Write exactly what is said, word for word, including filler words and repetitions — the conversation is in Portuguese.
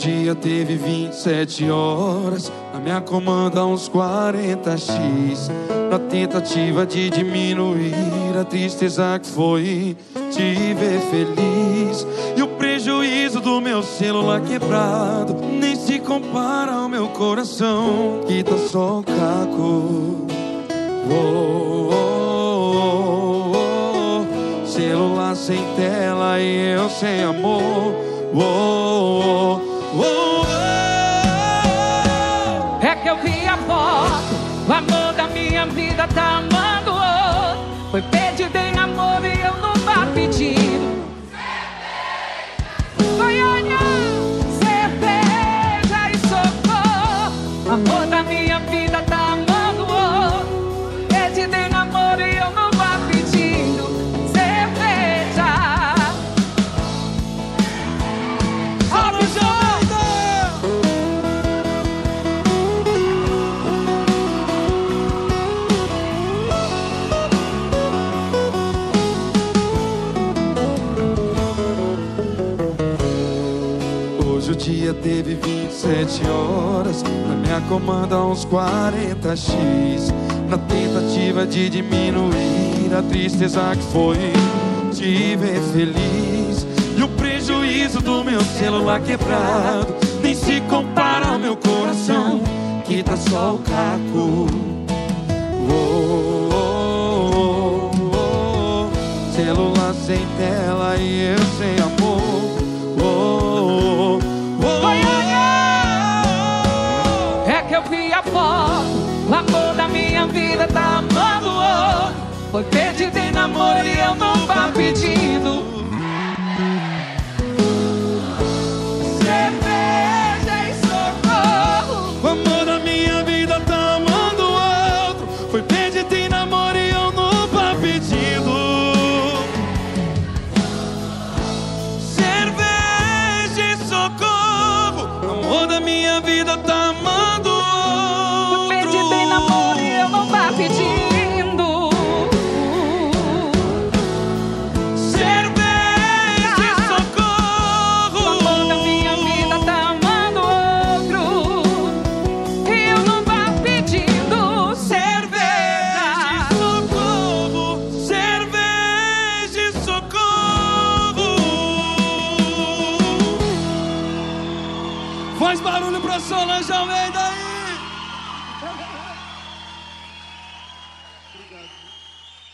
dia teve vinte e sete horas, na minha comanda uns quarenta xis, na tentativa de diminuir a tristeza que foi te ver feliz. E o prejuízo do meu celular quebrado nem se compara ao meu coração, que tá só o caco. Oh, oh, oh, oh. Celular sem tela e eu sem amor. Oh, oh, oh, oh. É que eu vi a foto, o amor da minha vida tá amando outro. Foi perdido em amor e eu não vá pedindo. Goiânia, cerveja e socorro. O amor da minha vida tá amando outro. Perdido em amor e eu não vá pedindo cerveja. Hoje o dia teve vinte e sete horas, na minha comanda uns quarenta xis, na tentativa de diminuir a tristeza que foi te ver feliz. E o prejuízo do meu celular quebrado nem se compara ao meu coração, que tá só o caco. Oh, oh, oh, oh. Celular sem tela e eu sem amor. Oh, oh, oh. É que eu vi a foto, o amor da minha vida tá amando outro. Foi perdido em namoro e eu não vá pedindo cerveja e socorro. O amor da minha vida tá amando outro. Foi perdido em namoro e eu não vá pedindo cerveja e socorro. O amor da minha vida tá amando outro. Foi perdido em namoro e eu não vá pedindo Faz barulho pra Solange Almeida aí! Obrigado.